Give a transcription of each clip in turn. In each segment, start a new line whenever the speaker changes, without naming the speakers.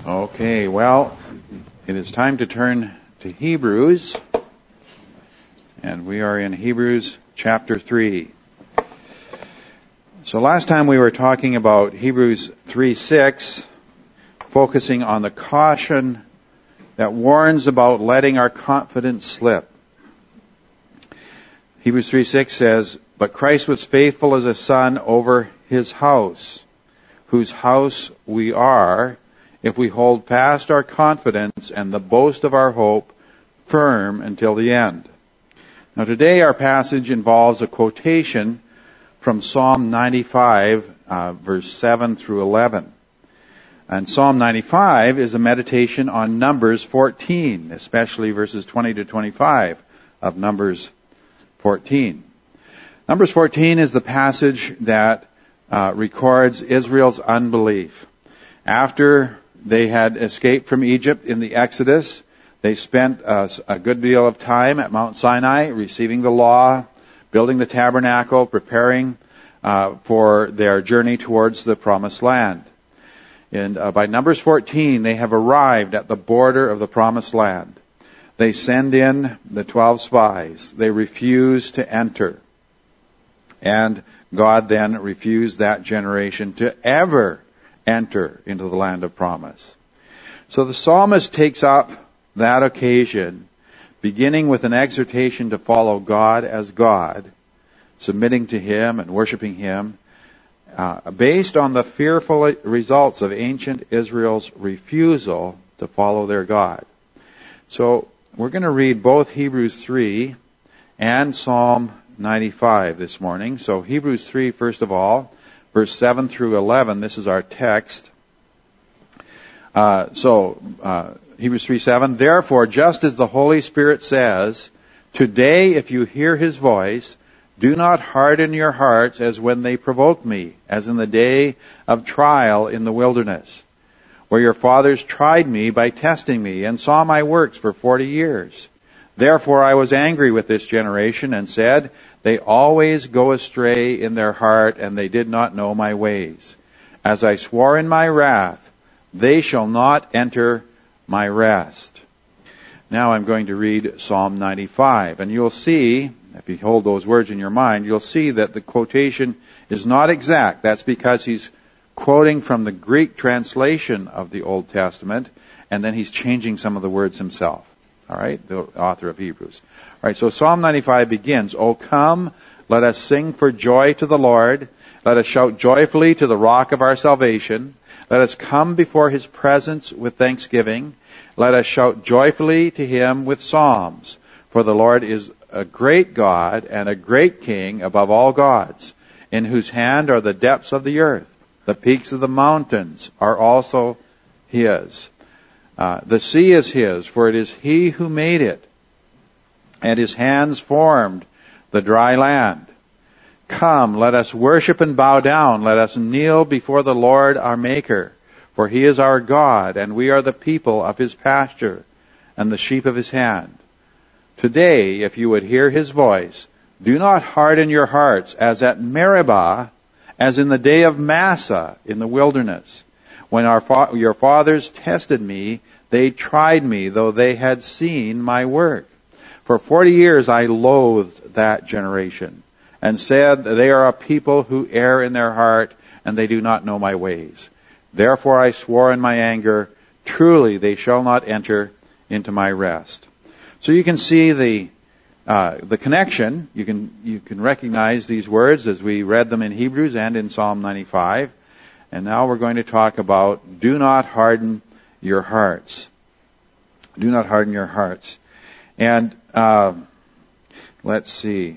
Okay, well, it is time to turn to Hebrews, and we are in Hebrews chapter 3. So last time we were talking about Hebrews 3:6, focusing on the caution that warns about letting our confidence slip. Hebrews 3:6 says, "But Christ was faithful as a son over his house, whose house we are, if we hold fast our confidence and the boast of our hope firm until the end." Now today our passage involves a quotation from Psalm 95, verse 7 through 11. And Psalm 95 is a meditation on Numbers 14, especially verses 20 to 25 of Numbers 14. Numbers 14 is the passage that records Israel's unbelief. After they had escaped from Egypt in the Exodus, they spent a good deal of time at Mount Sinai receiving the law, building the tabernacle, preparing for their journey towards the promised land. And by Numbers 14, they have arrived at the border of the promised land. They send in the 12 spies. They refuse to enter. And God then refused that generation to ever enter into the land of promise. So the psalmist takes up that occasion, beginning with an exhortation to follow God as God, submitting to Him and worshiping Him, based on the fearful results of ancient Israel's refusal to follow their God. So we're going to read both Hebrews 3 and Psalm 95 this morning. So Hebrews 3, first of all, verse 7 through 11, this is our text. Hebrews 3:7, "Therefore, just as the Holy Spirit says, today if you hear His voice, do not harden your hearts as when they provoked me, as in the day of trial in the wilderness, where your fathers tried me by testing me and saw my works for 40 years. Therefore I was angry with this generation and said, they always go astray in their heart, and they did not know my ways. As I swore in my wrath, they shall not enter my rest." Now I'm going to read Psalm 95, and you'll see, if you hold those words in your mind, you'll see that the quotation is not exact. That's because he's quoting from the Greek translation of the Old Testament, and then he's changing some of the words himself. All right, the author of Hebrews. All right, so Psalm 95 begins, "O come, let us sing for joy to the Lord. Let us shout joyfully to the rock of our salvation. Let us come before His presence with thanksgiving. Let us shout joyfully to Him with psalms. For the Lord is a great God and a great King above all gods, in whose hand are the depths of the earth. The peaks of the mountains are also His. The sea is His, for it is He who made it, and His hands formed the dry land. Come, let us worship and bow down. Let us kneel before the Lord our Maker, for He is our God, and we are the people of His pasture and the sheep of His hand. Today, if you would hear His voice, do not harden your hearts as at Meribah, as in the day of Massah in the wilderness. When your fathers tested me, they tried me, though they had seen my work. For 40 years I loathed that generation, and said, they are a people who err in their heart, and they do not know my ways. Therefore I swore in my anger, truly they shall not enter into my rest." So you can see the connection. You can recognize these words as we read them in Hebrews and in Psalm 95. And now we're going to talk about do not harden your hearts. Do not harden your hearts. And let's see.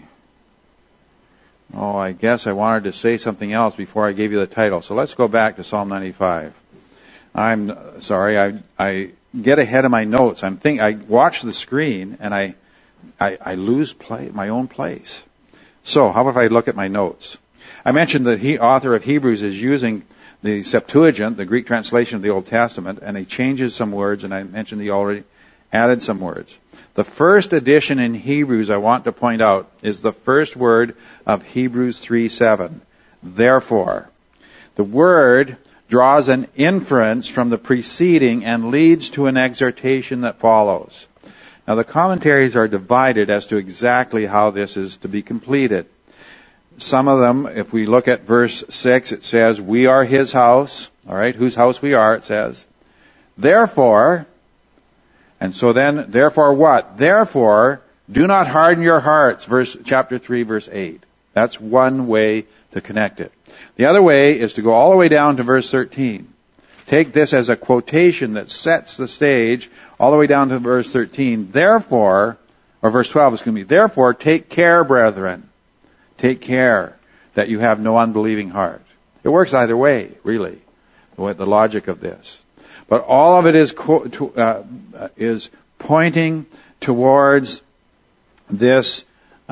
Oh, I guess I wanted to say something else before I gave you the title. So let's go back to Psalm 95. I'm sorry, I get ahead of my notes. I watch the screen and I lose my own place. So how about if I look at my notes? I mentioned that the author of Hebrews is using the Septuagint, the Greek translation of the Old Testament, and he changes some words, and I mentioned he already added some words. The first addition in Hebrews I want to point out is the first word of Hebrews 3:7. Therefore. The word draws an inference from the preceding and leads to an exhortation that follows. Now the commentaries are divided as to exactly how this is to be completed. Some of them, if we look at verse 6, it says, we are his house. All right, whose house we are, it says. Therefore, and so then, therefore what? Therefore, do not harden your hearts, chapter 3, verse 8. That's one way to connect it. The other way is to go all the way down to verse 13. Take this as a quotation that sets the stage all the way down to verse 13. Therefore, or verse 12, excuse me. Therefore, take care, brethren. Take care that you have no unbelieving heart. It works either way, really, the logic of this. But all of it is pointing towards this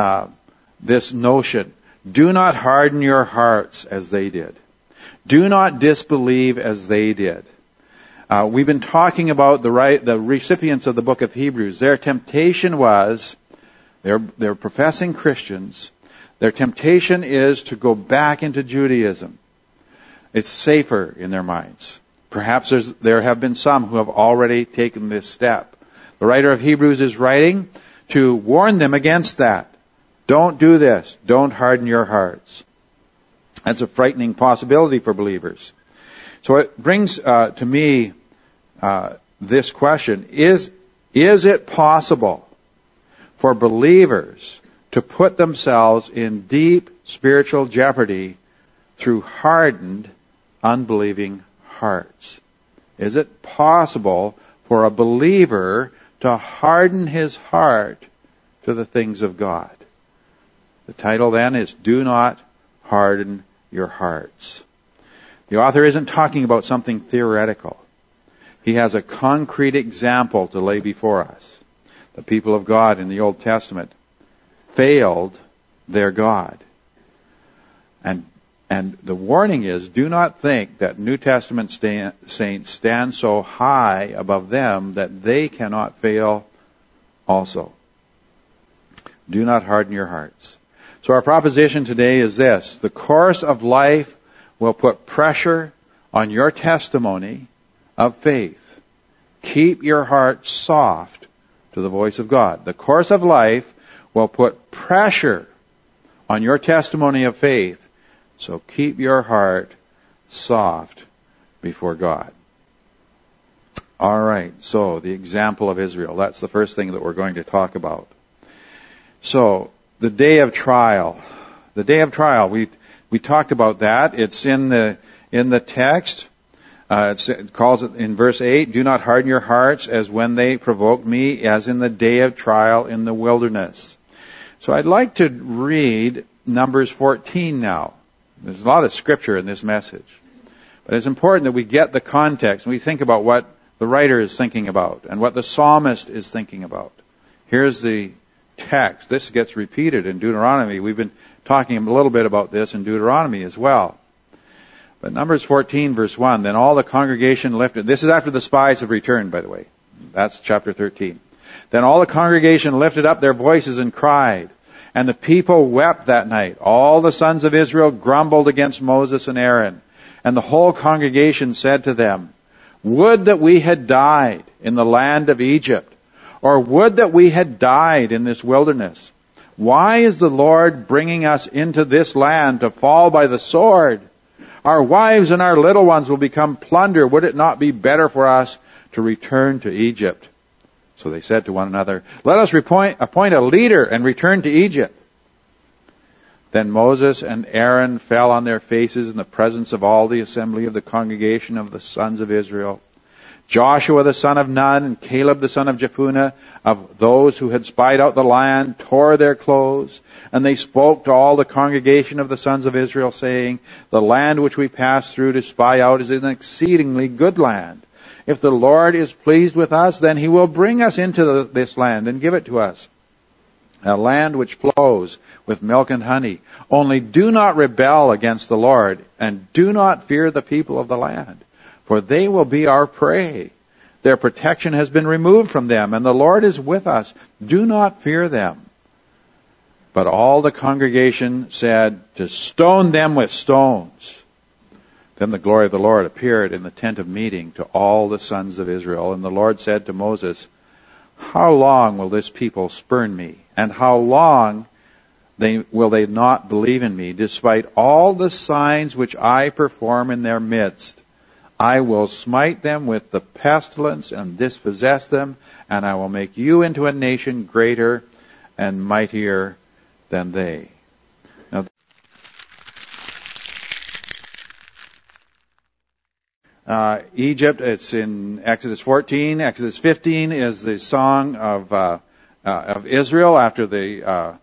notion. Do not harden your hearts as they did. Do not disbelieve as they did. We've been talking about the recipients of the book of Hebrews. Their temptation was, they're professing Christians. Their temptation is to go back into Judaism. It's safer in their minds. Perhaps there have been some who have already taken this step. The writer of Hebrews is writing to warn them against that. Don't do this. Don't harden your hearts. That's a frightening possibility for believers. So it brings to me this question. Is it possible for believers to put themselves in deep spiritual jeopardy through hardened, unbelieving hearts? Is it possible for a believer to harden his heart to the things of God? The title then is Do Not Harden Your Hearts. The author isn't talking about something theoretical. He has a concrete example to lay before us. The people of God in the Old Testament failed their God. And the warning is, do not think that New Testament saints stand so high above them that they cannot fail also. Do not harden your hearts. So our proposition today is this. The course of life will put pressure on your testimony of faith. Keep your heart soft to the voice of God. The course of life will put pressure on your testimony of faith. So keep your heart soft before God. All right, so the example of Israel. That's the first thing that we're going to talk about. So, the day of trial. The day of trial, we talked about that. It's in the text. It calls it in verse 8, do not harden your hearts as when they provoked me, as in the day of trial in the wilderness. So I'd like to read Numbers 14 now. There's a lot of scripture in this message. But it's important that we get the context and we think about what the writer is thinking about and what the psalmist is thinking about. Here's the text. This gets repeated in Deuteronomy. We've been talking a little bit about this in Deuteronomy as well. But Numbers 14, verse 1, then all the congregation lifted. This is after the spies have returned, by the way. That's chapter 13. Then all the congregation lifted up their voices and cried. And the people wept that night. All the sons of Israel grumbled against Moses and Aaron. And the whole congregation said to them, would that we had died in the land of Egypt, or would that we had died in this wilderness. Why is the Lord bringing us into this land to fall by the sword? Our wives and our little ones will become plunder. Would it not be better for us to return to Egypt? So they said to one another, let us appoint a leader and return to Egypt. Then Moses and Aaron fell on their faces in the presence of all the assembly of the congregation of the sons of Israel. Joshua the son of Nun and Caleb the son of Jephunneh, of those who had spied out the land, tore their clothes. And they spoke to all the congregation of the sons of Israel, saying, the land which we passed through to spy out is an exceedingly good land. If the Lord is pleased with us, then he will bring us into this land and give it to us. A land which flows with milk and honey. Only do not rebel against the Lord, and do not fear the people of the land, for they will be our prey. Their protection has been removed from them, and the Lord is with us. Do not fear them. But all the congregation said to stone them with stones. Then the glory of the Lord appeared in the tent of meeting to all the sons of Israel. And the Lord said to Moses, how long will this people spurn me? And how long will they not believe in me, despite all the signs which I perform in their midst? I will smite them with the pestilence and dispossess them, and I will make you into a nation greater and mightier than they. Now, Egypt, it's in Exodus 14. Exodus 15 is the song of Israel after the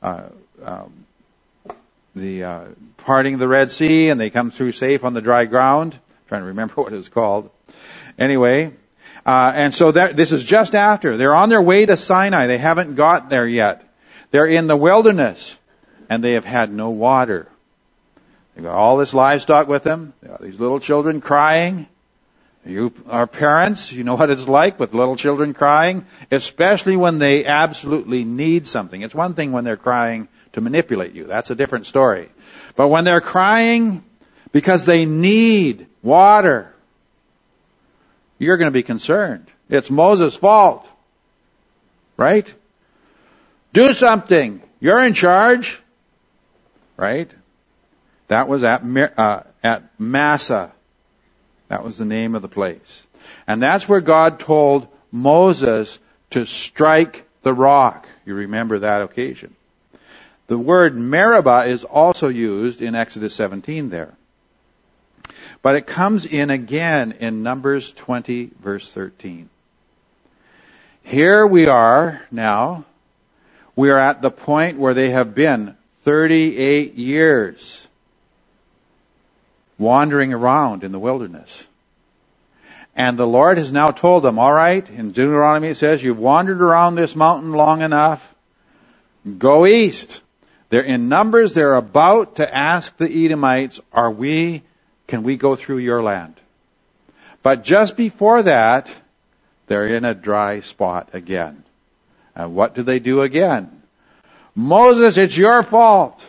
parting of the Red Sea, and they come through safe on the dry ground. I'm trying to remember what it's called. Anyway, and so this is just after. They're on their way to Sinai. They haven't got there yet. They're in the wilderness, and they have had no water. They've got all this livestock with them. They've got these little children crying. You are parents, you know what it's like with little children crying, especially when they absolutely need something. It's one thing when they're crying to manipulate you. That's a different story. But when they're crying because they need water, you're going to be concerned. It's Moses' fault. Right? Do something. You're in charge. Right? That was at Massah. That was the name of the place. And that's where God told Moses to strike the rock. You remember that occasion. The word Meribah is also used in Exodus 17 there. But it comes in again in Numbers 20, verse 13. Here we are now. We are at the point where they have been 38 years wandering around in the wilderness. And the Lord has now told them, all right, in Deuteronomy it says, you've wandered around this mountain long enough. Go east. They're in Numbers. They're about to ask the Edomites, can we go through your land? But just before that, they're in a dry spot again. And what do they do again? Moses, it's your fault.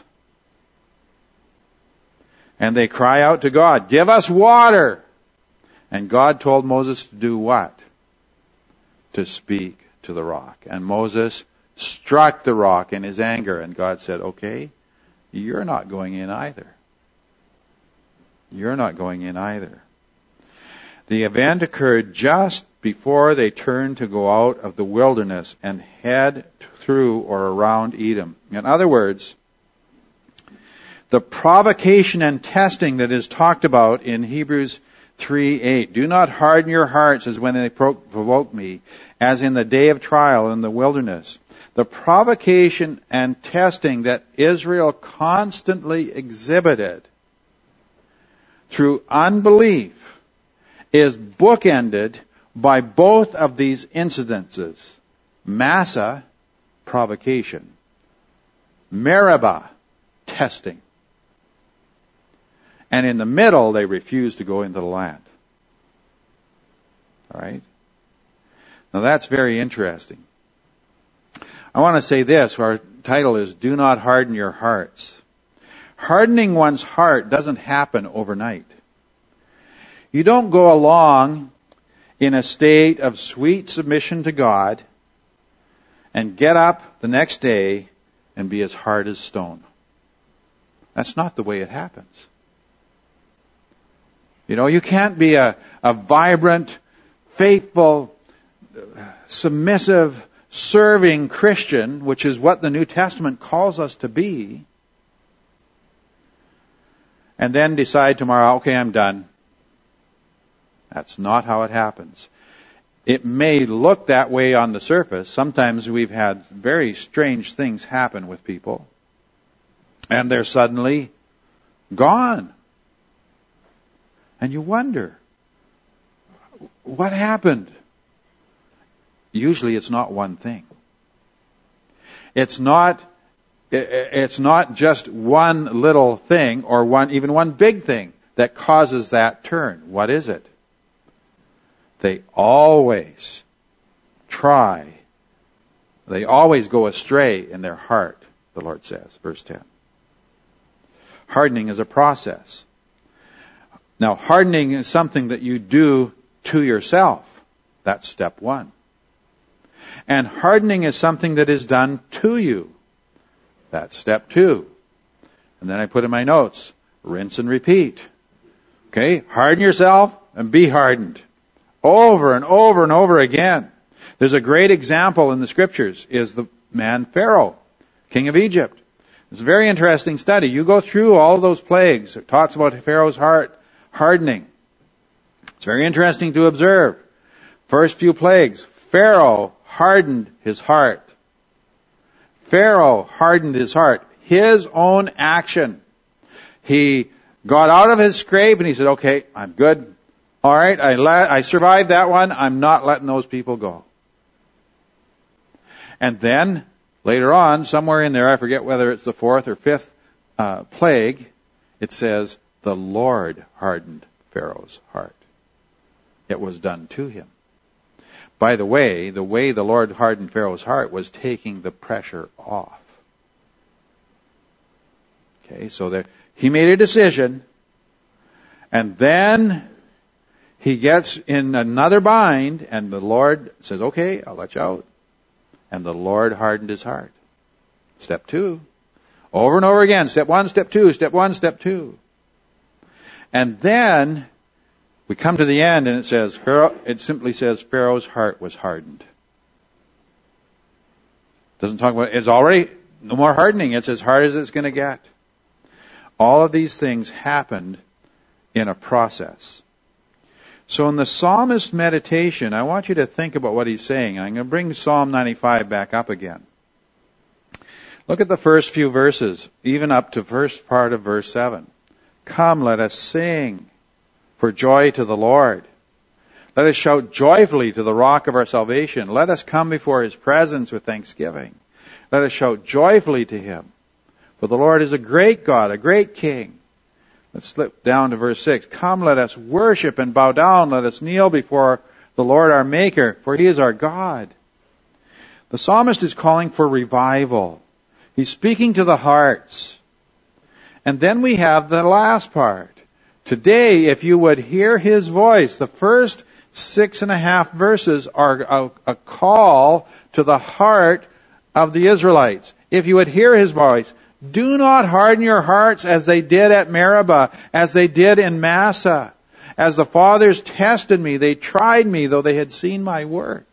And they cry out to God, give us water. And God told Moses to do what? To speak to the rock. And Moses struck the rock in his anger. And God said, okay, you're not going in either. You're not going in either. The event occurred just before they turned to go out of the wilderness and head through or around Edom. In other words, the provocation and testing that is talked about in Hebrews 3:8. Do not harden your hearts as when they provoke me, as in the day of trial in the wilderness. The provocation and testing that Israel constantly exhibited through unbelief is bookended by both of these incidences. Massah, provocation. Meribah, testing. And in the middle, they refused to go into the land. All right? Now that's very interesting. I want to say this. Our title is Do Not Harden Your Hearts. Hardening one's heart doesn't happen overnight. You don't go along in a state of sweet submission to God and get up the next day and be as hard as stone. That's not the way it happens. You know, you can't be a vibrant, faithful, submissive, serving Christian, which is what the New Testament calls us to be, and then decide tomorrow, okay, I'm done. That's not how it happens. It may look that way on the surface. Sometimes we've had very strange things happen with people, and they're suddenly gone. And you wonder, what happened? Usually it's not one thing. It's not just one little thing or even one big thing that causes that turn. What is it? They always go astray in their heart, the Lord says, verse 10. Hardening is a process. Now, hardening is something that you do to yourself. That's step one. And hardening is something that is done to you. That's step two. And then I put in my notes, rinse and repeat. Okay? Harden yourself and be hardened. Over and over and over again. There's a great example in the scriptures is the man Pharaoh, king of Egypt. It's a very interesting study. You go through all those plagues. It talks about Pharaoh's heart hardening. It's very interesting to observe. First few plagues, Pharaoh hardened his heart. Pharaoh hardened his heart. His own action. He got out of his scrape and he said, okay, I'm good. All right, I survived that one. I'm not letting those people go. And then, later on, somewhere in there, I forget whether it's the fourth or fifth plague, it says, the Lord hardened Pharaoh's heart. It was done to him. By the way the Lord hardened Pharaoh's heart was taking the pressure off. Okay, so he made a decision, and then he gets in another bind, and the Lord says, okay, I'll let you out. And the Lord hardened his heart. Step two. Over and over again. Step one, step two, step one, step two. And then we come to the end and it simply says Pharaoh's heart was hardened. Doesn't talk about, it's already no more hardening. It's as hard as it's going to get. All of these things happened in a process. So in the psalmist meditation, I want you to think about what he's saying. I'm going to bring Psalm 95 back up again. Look at the first few verses, even up to first part of verse 7. Come, let us sing for joy to the Lord. Let us shout joyfully to the rock of our salvation. Let us come before his presence with thanksgiving. Let us shout joyfully to him. For the Lord is a great God, a great King. Let's slip down to verse 6. Come, let us worship and bow down. Let us kneel before the Lord our Maker, for he is our God. The psalmist is calling for revival. He's speaking to the hearts. And then we have the last part. Today, if you would hear his voice, the first 6.5 verses are a call to the heart of the Israelites. If you would hear his voice, do not harden your hearts as they did at Meribah, as they did in Massah. As the fathers tested me, they tried me, though they had seen my work.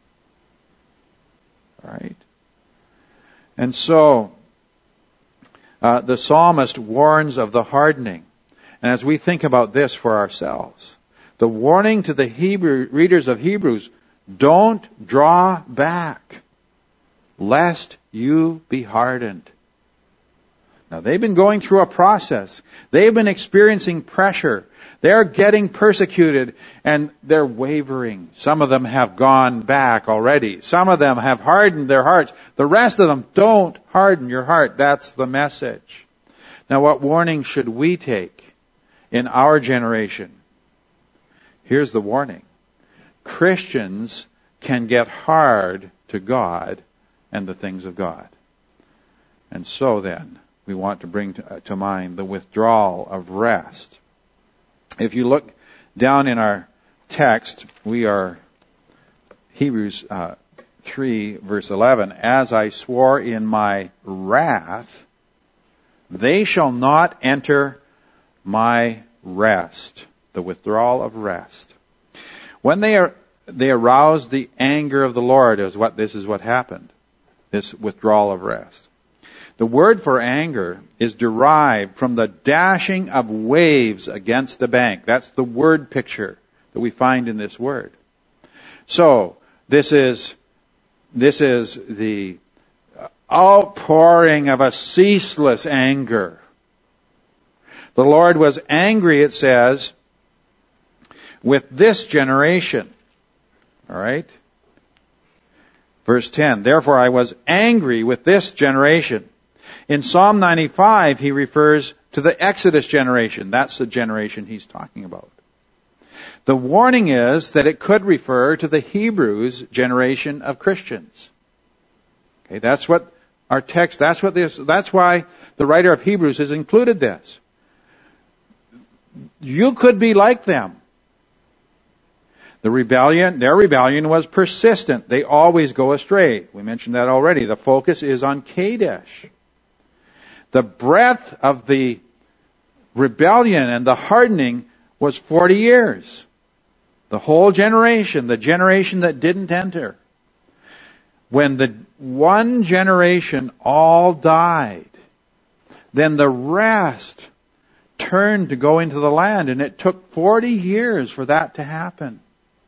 All right? And so, the psalmist warns of the hardening. And as we think about this for ourselves, the warning to the readers of Hebrews, don't draw back, lest you be hardened. Now, they've been going through a process. They've been experiencing pressure. They're getting persecuted, and they're wavering. Some of them have gone back already. Some of them have hardened their hearts. The rest of them, don't harden your heart. That's the message. Now, what warning should we take in our generation? Here's the warning. Christians can get hard to God and the things of God. And so then, we want to bring to mind the withdrawal of rest. If you look down in our text, we are Hebrews 3, verse 11. As I swore in my wrath, they shall not enter my rest. The withdrawal of rest. When they aroused the anger of the Lord, this is what happened. This withdrawal of rest. The word for anger is derived from the dashing of waves against the bank. That's the word picture that we find in this word. So, this is the outpouring of a ceaseless anger. The Lord was angry, it says, with this generation. All right? Verse 10, therefore I was angry with this generation. In Psalm 95, he refers to the Exodus generation. That's the generation he's talking about. The warning is that it could refer to the Hebrews generation of Christians. Okay, that's what our text, that's why the writer of Hebrews has included this. You could be like them. Their rebellion was persistent. They always go astray. We mentioned that already. The focus is on Kadesh. The breadth of the rebellion and the hardening was 40 years. The whole generation, the generation that didn't enter. When the one generation all died, then the rest turned to go into the land, and it took 40 years for that to happen.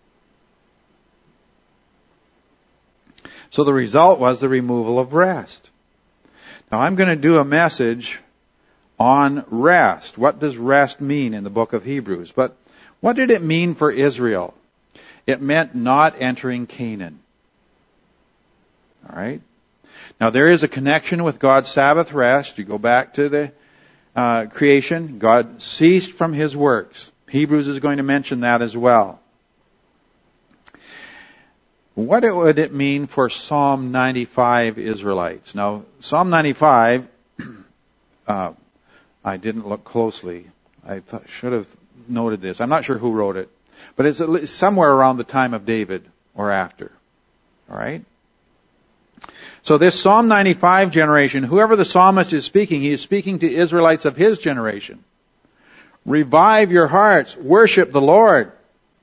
So the result was the removal of rest. Now I'm going to do a message on rest. What does rest mean in the book of Hebrews? But what did it mean for Israel? It meant not entering Canaan. All right? Now there is a connection with God's Sabbath rest. You go back to the creation. God ceased from His works. Hebrews is going to mention that as well. What would it mean for Psalm 95 Israelites? Now, Psalm 95, I didn't look closely. I should have noted this. I'm not sure who wrote it. But it's somewhere around the time of David or after. All right? So this Psalm 95 generation, whoever the psalmist is speaking, he is speaking to Israelites of his generation. Revive your hearts. Worship the Lord.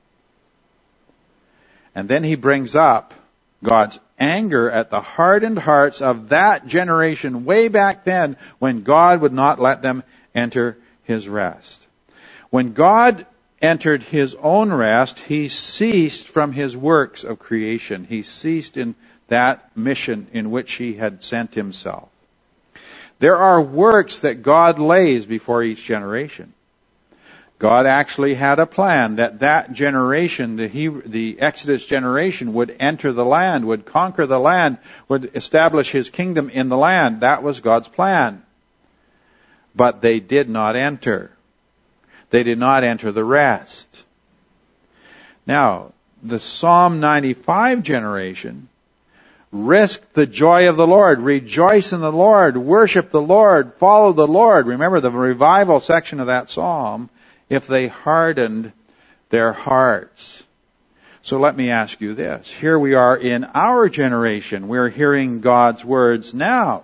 And then he brings up God's anger at the hardened hearts of that generation way back then when God would not let them enter His rest. When God entered His own rest, He ceased from His works of creation. He ceased in that mission in which He had sent Himself. There are works that God lays before each generation. God actually had a plan that generation, the Exodus generation, would enter the land, would conquer the land, would establish His kingdom in the land. That was God's plan. But they did not enter. They did not enter the rest. Now, the Psalm 95 generation risked the joy of the Lord. Rejoice in the Lord. Worship the Lord. Follow the Lord. Remember the revival section of that psalm. If they hardened their hearts. So let me ask you this. Here we are in our generation. We're hearing God's words now.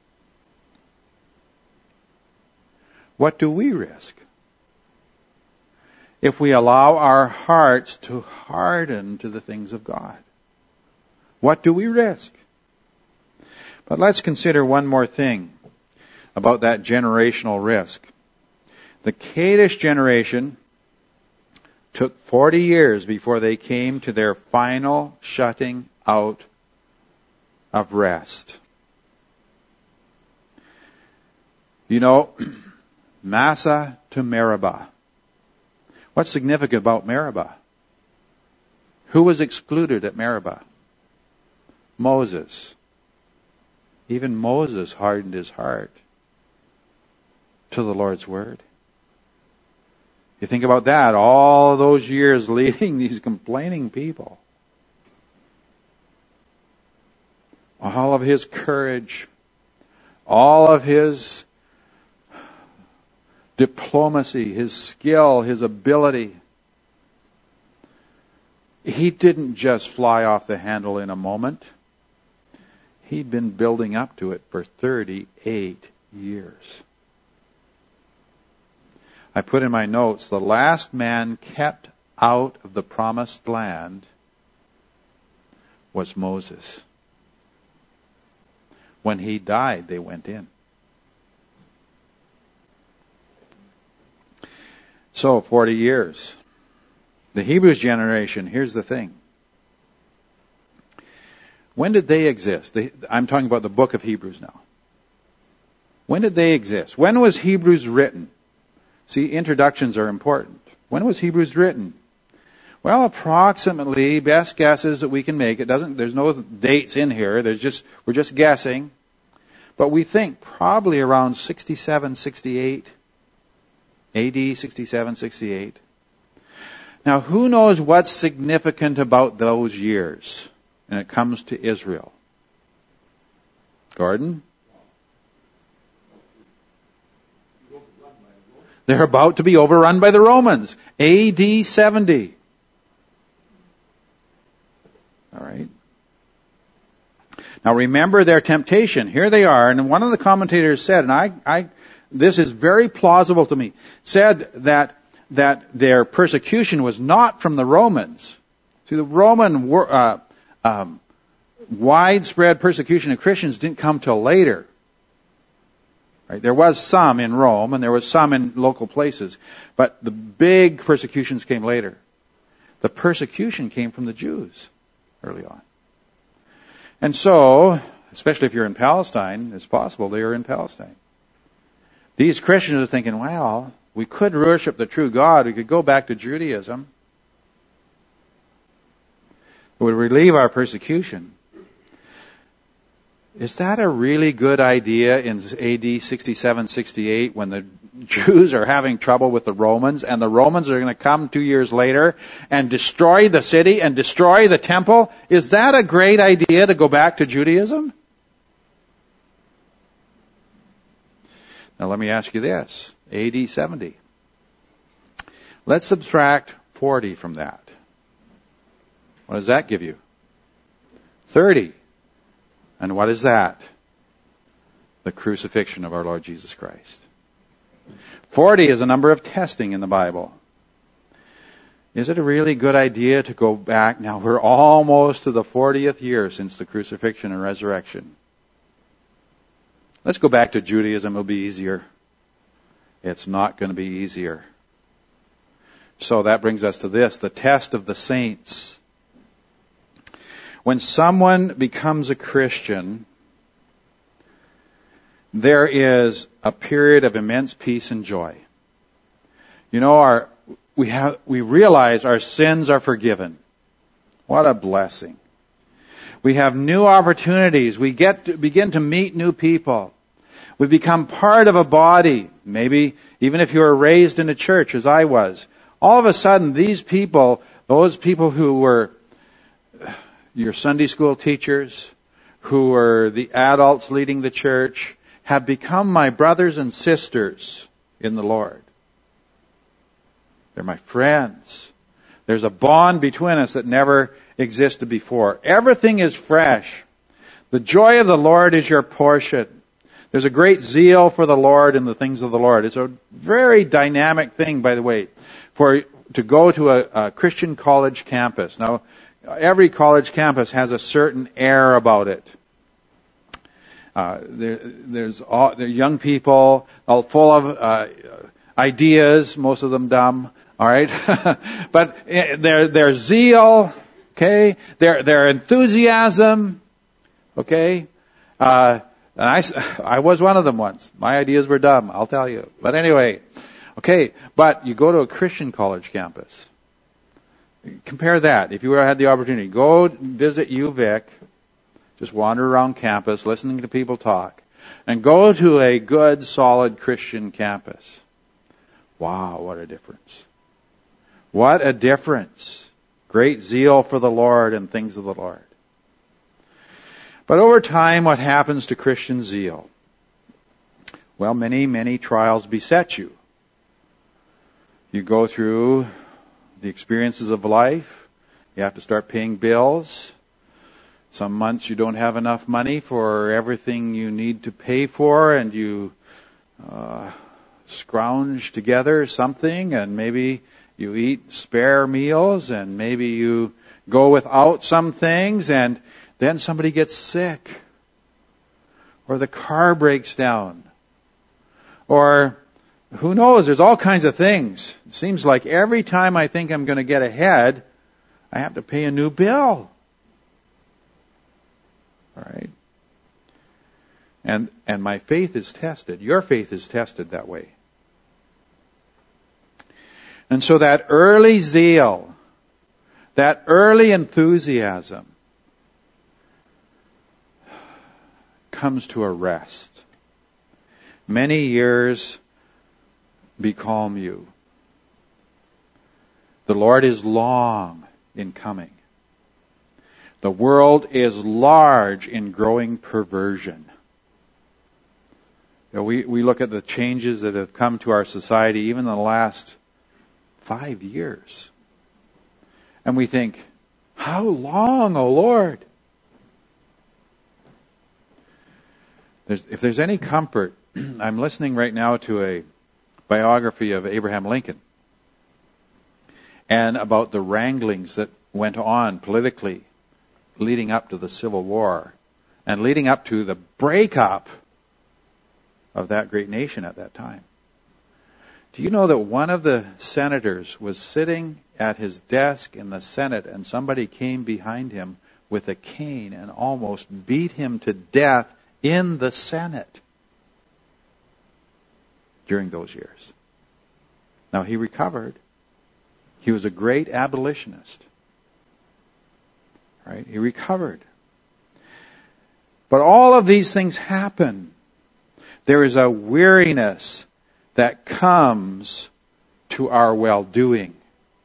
What do we risk? If we allow our hearts to harden to the things of God. What do we risk? But let's consider one more thing about that generational risk. The Kadesh generation took 40 years before they came to their final shutting out of rest. You know, Massah to Meribah. What's significant about Meribah? Who was excluded at Meribah? Moses. Even Moses hardened his heart to the Lord's word. You think about that, all those years leading these complaining people. All of his courage, all of his diplomacy, his skill, his ability. He didn't just fly off the handle in a moment. He'd been building up to it for 38 years. I put in my notes, the last man kept out of the promised land was Moses. When he died, they went in. So, 40 years. The Hebrews generation, here's the thing. When did they exist? I'm talking about the book of Hebrews now. When did they exist? When was Hebrews written? See, introductions are important. When was Hebrews written? Well, approximately, best guesses that we can make. There's no dates in here. We're just guessing. But we think probably around 67, 68. AD 67, 68. Now, who knows what's significant about those years when it comes to Israel? Gordon? They're about to be overrun by the Romans. AD 70. All right. Now remember their temptation. Here they are, and one of the commentators said, and this is very plausible to me, said that their persecution was not from the Romans. See, the Roman widespread persecution of Christians didn't come till later. Right? There was some in Rome, and there was some in local places, but the big persecutions came later. The persecution came from the Jews early on. And so, especially if you're in Palestine, it's possible they are in Palestine. These Christians are thinking, well, we could worship the true God. We could go back to Judaism. It would relieve our persecution. Is that a really good idea in AD 67, 68 when the Jews are having trouble with the Romans and the Romans are going to come 2 years later and destroy the city and destroy the temple? Is that a great idea to go back to Judaism? Now let me ask you this. AD 70. Let's subtract 40 from that. What does that give you? 30. And what is that? The crucifixion of our Lord Jesus Christ. 40 is a number of testing in the Bible. Is it a really good idea to go back? Now we're almost to the 40th year since the crucifixion and resurrection. Let's go back to Judaism. It'll be easier. It's not going to be easier. So that brings us to this, the test of the saints. When someone becomes a Christian, there is a period of immense peace and joy. You know, we realize our sins are forgiven. What a blessing. We have new opportunities. We begin to meet new people. We become part of a body. Maybe even if you were raised in a church, as I was. All of a sudden, these people, those people who were your Sunday school teachers, who were the adults leading the church, have become my brothers and sisters in the Lord. They're my friends. There's a bond between us that never existed before. Everything is fresh. The joy of the Lord is your portion. There's a great zeal for the Lord and the things of the Lord. It's a very dynamic thing, by the way, to go to a Christian college campus. Now, every college campus has a certain air about it. They're young people, all full of ideas, most of them dumb. All right, but their zeal, okay, their enthusiasm, okay. And I was one of them once. My ideas were dumb, I'll tell you. But anyway, okay. But you go to a Christian college campus. Compare that. If you had the opportunity, go visit UVic, just wander around campus, listening to people talk, and go to a good, solid Christian campus. Wow, what a difference. What a difference. Great zeal for the Lord and things of the Lord. But over time, what happens to Christian zeal? Well, many, many trials beset you. You go through the experiences of life. You have to start paying bills. Some months you don't have enough money for everything you need to pay for, and you scrounge together something, and maybe you eat spare meals, and maybe you go without some things, and then somebody gets sick, or the car breaks down, or who knows, there's all kinds of things. It seems like every time I think I'm going to get ahead, I have to pay a new bill. All right? And my faith is tested. Your faith is tested that way. And so that early zeal, that early enthusiasm comes to a rest. Many years becalm you. The Lord is long in coming. The world is large in growing perversion. We look at the changes that have come to our society even in the last 5 years. And we think, how long, O Lord? If there's any comfort, I'm listening right now to a biography of Abraham Lincoln and about the wranglings that went on politically leading up to the Civil War and leading up to the breakup of that great nation at that time. Do you know that one of the senators was sitting at his desk in the Senate and somebody came behind him with a cane and almost beat him to death in the Senate during those years? Now, he recovered. He was a great abolitionist. Right? He recovered. But all of these things happen. There is a weariness that comes to our well-doing.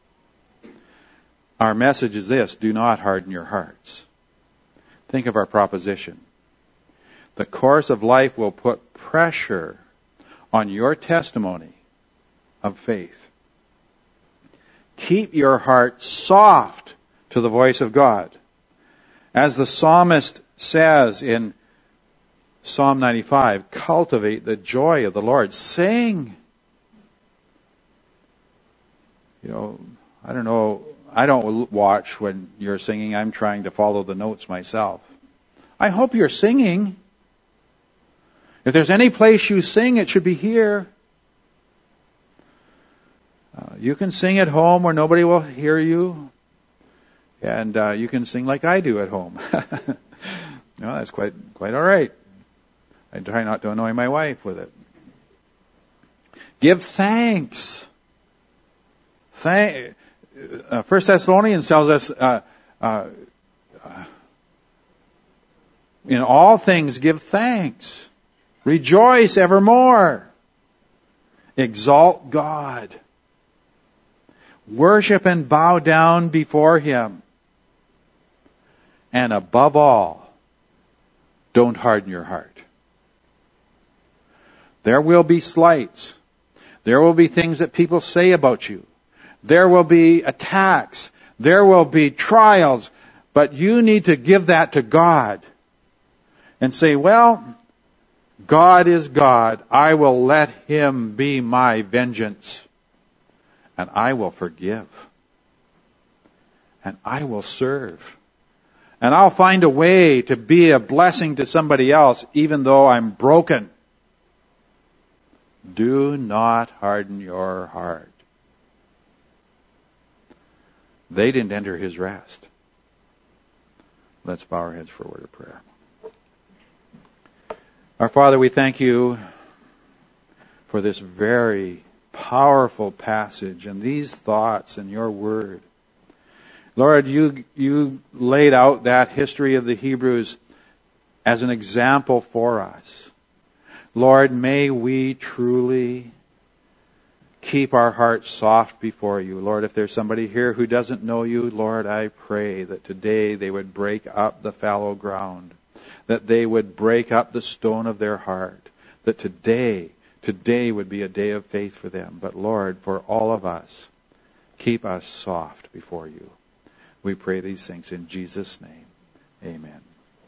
Our message is this: do not harden your hearts. Think of our proposition. The course of life will put pressure on your testimony of faith. Keep your heart soft to the voice of God. As the psalmist says in Psalm 95, cultivate the joy of the Lord. Sing. I don't know. I don't watch when you're singing. I'm trying to follow the notes myself. I hope you're singing. If there's any place you sing, it should be here. You can sing at home where nobody will hear you. And you can sing like I do at home. That's quite all right. I try not to annoy my wife with it. Give thanks. 1 Thessalonians tells us, in all things give thanks. Rejoice evermore. Exalt God. Worship and bow down before Him. And above all, don't harden your heart. There will be slights. There will be things that people say about you. There will be attacks. There will be trials. But you need to give that to God. And say, well, God is God. I will let Him be my vengeance. And I will forgive. And I will serve. And I'll find a way to be a blessing to somebody else, even though I'm broken. Do not harden your heart. They didn't enter His rest. Let's bow our heads for a word of prayer. Our Father, we thank You for this very powerful passage and these thoughts in Your Word. Lord, you laid out that history of the Hebrews as an example for us. Lord, may we truly keep our hearts soft before You. Lord, if there's somebody here who doesn't know You, Lord, I pray that today they would break up the fallow ground, that they would break up the stone of their heart, that today would be a day of faith for them. But Lord, for all of us, keep us soft before You. We pray these things in Jesus' name. Amen.